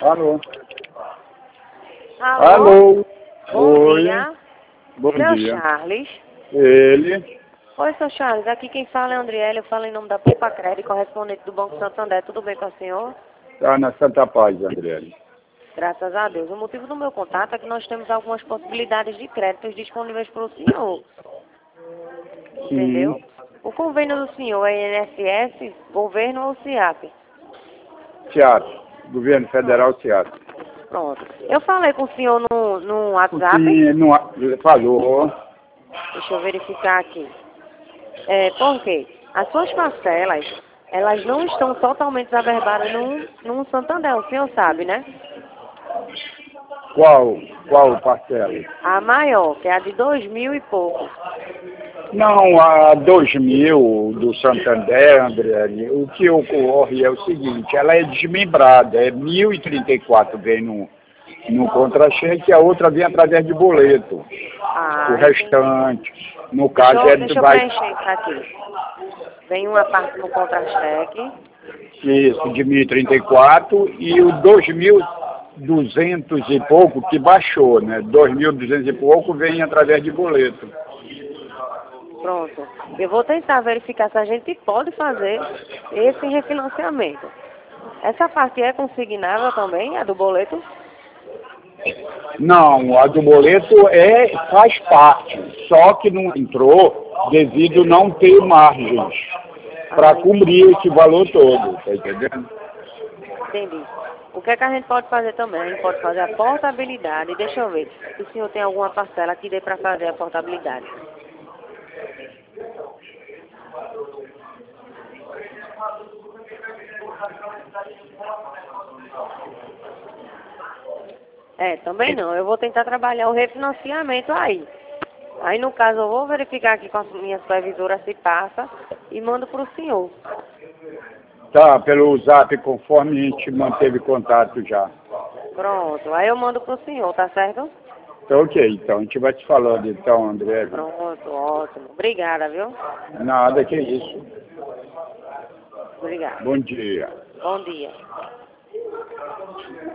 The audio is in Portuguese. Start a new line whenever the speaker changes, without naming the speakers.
Alô?
Alô?
Alô?
Bom
Oi.
dia.
Bom
Seu
dia.
Charles.
Ele.
Oi, seu Charles. Aqui quem fala é Andriele. Eu falo em nome da Poupa Crédito, correspondente do Banco Santander. Tudo bem com o senhor?
Tá na Santa Paz, André.
Graças a Deus. O motivo do meu contato é que nós temos algumas possibilidades de créditos disponíveis para o senhor. Entendeu?
Sim.
O convênio do senhor é INSS, governo ou CIAP?
Teatro. Governo Federal Teatro.
Pronto. Eu falei com o senhor no WhatsApp.
Sim, não falou.
Deixa eu verificar aqui. Por quê? As suas parcelas, elas não estão totalmente averbadas num Santander, o senhor sabe, né?
Qual parcela?
A maior, que é a de 2.000 e pouco.
Não, a 2000 do Santander, André, o que ocorre é o seguinte, ela é desmembrada, é 1034 vem no contra-cheque e a outra vem através de boleto. O
Entendi.
restante, no caso,
Deixa eu
vai
preencher isso aqui. Vem uma parte no contra-cheque.
isso, de 1034 e o 2200 e pouco que baixou, né? 2200 e pouco vem através de boleto.
Pronto. Eu vou tentar verificar se a gente pode fazer esse refinanciamento. Essa parte é consignável também, a do boleto?
Não, a do boleto faz parte, só que não entrou devido não ter margens para cobrir esse valor todo, tá entendendo?
Entendi. O que é que a gente pode fazer também? A gente pode fazer a portabilidade. Deixa eu ver se o senhor tem alguma parcela que dê para fazer a portabilidade. Também não. Eu vou tentar trabalhar o refinanciamento aí. Aí, no caso, eu vou verificar aqui com a minha supervisora se passa e mando para o senhor.
Tá, pelo zap, conforme a gente manteve contato já.
Pronto. Aí eu mando para o senhor, tá certo?
Então, ok, então, a gente vai te falando então, André.
Pronto, ótimo. Obrigada, viu?
Nada, que isso.
Obrigada.
Bom dia.
Bom dia.